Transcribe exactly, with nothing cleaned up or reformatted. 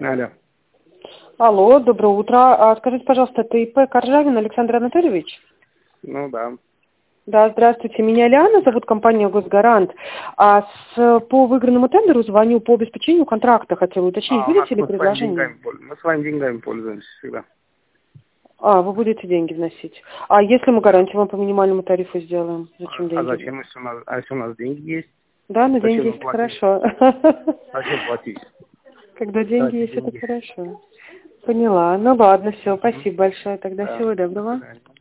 Алло. Алло, доброе утро. А, скажите, пожалуйста, это ИП Коржавин Александр Анатольевич? Ну да. Да, здравствуйте. Меня Лиана зовут, компания Госгарант. А с, по выигранному тендеру звоню по обеспечению контракта. Хотела уточнить, А, у нас будете ли мы с вами предложение? деньгами пользуемся. Мы с вами деньгами пользуемся всегда. А, вы будете деньги вносить. А если мы гарантию вам по минимальному тарифу сделаем? Зачем А деньги? зачем, если у нас, а если у нас деньги есть? Да, но деньги Зачем есть, нам платить? хорошо. Зачем платить? Когда деньги Тратить есть, это деньги. хорошо. Поняла. Ну ладно, все, Мгм. спасибо большое. Тогда Да. всего До доброго. свидания.